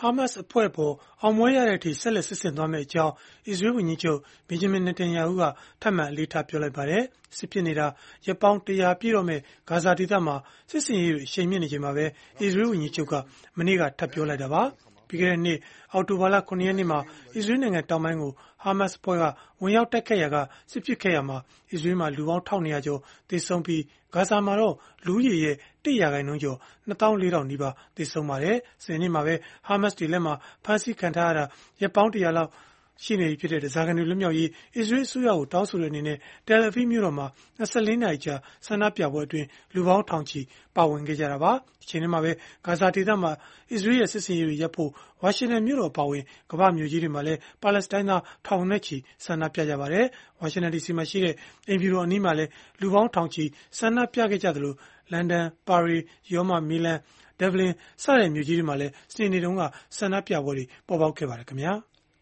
ဟာမတ်စ်အဖွဲ့အပေါ်အောင်ပွဲရတဲ့အထိဆက်လက်စစ်ဆင်သွားမယ့်အကြောင်းအစ္စရေးဝန်ကြီးချုပ်ဘင်ဂျမင်နေတန်ယာဟုကထပ်မံအလေးထားပြောလိုက်ပါတယ်။စစ်ဖြစ်နေတာရက်ပေါင်း100ပြည့်တော့မဲ့ဂါဇာဒေသမှာစစ်စင်ရေးတွေအရှိန်မြင့်နေချိန်မှာပဲအစ္စရေးဝန်ကြီးချုပ်ကမနေ့ကထပ်ပြောလိုက်တာပါ။ပြီးခဲ့တဲ့နှစ်အောက်တိုဘာလ9ရက်နေ့မှာအစ္စရေးနိုင်ငံတောင်ပိုင်းကိုဟာမတ်စ်အဖွဲ့ကဝင်ရောက်တိုက်ခတ်ရာကစစ်ဖြစ်ခဲ့ရမှာအစ္စရေးမှာလူပေါင်း1200ကျော်သေဆုံးပြီးဂါဇာမှာတော့လူဦးရေရဲ့1% ကျော်24,000နီးပါးသေဆုံးပါတယ်။စနေနေ့မှာပဲဟာမတ်စ်တွေလက်မှာဖမ်းဆီးခံထားရတာရက်ပေါင်း100လောက်ရှိနေပြီဖြစ်တဲ့ဓားစာခံတွေလွတ်မြောက်ရေးအစ္စရေးအစိုးရကိုတောင်းဆိုတဲ့အနေနဲ့တယ်လ်အဗစ်မြို့တော်မှာ24နာရီကြာဆန္ဒပြပွဲအတွင်းလူပေါင်းထောင်ချီပါဝင်ခဲ့ကြတာပါ။ဒီချိန်ထဲမှာပဲဂါဇာဒေသမှာအစ္စရေးရဲ့စစ်စင်ရေးတွေရပ်ဖို့ဝါရှင်တန်မြို့တော်အပါအဝင်ကမ္ဘာမြို့ကြီးတွေမှာလည်းပါလက်စတိုင်းသားထောင်နဲ့ချီဆန္ဒပြကြပါတယ်။ဝါရှင်တန် DC မှာရှိတဲ့အိမ်ဖြူတော်အနီးမှာလည်းလူပေါင်းထောင်ချီဆန္ဒပြခဲ့ကြသလိုလန်ဒန်၊ပါရီ၊ရောမ၊မီလန်၊ဒဗ္ဗလင်စတဲ့မြို့ကြီးတွေမှာလည်းစနေနေ့တုန်းကဆန္ဒပြပွဲတွေပေါ်ပေါက်ခဲ့ပါတယ်ခင်ဗျာ။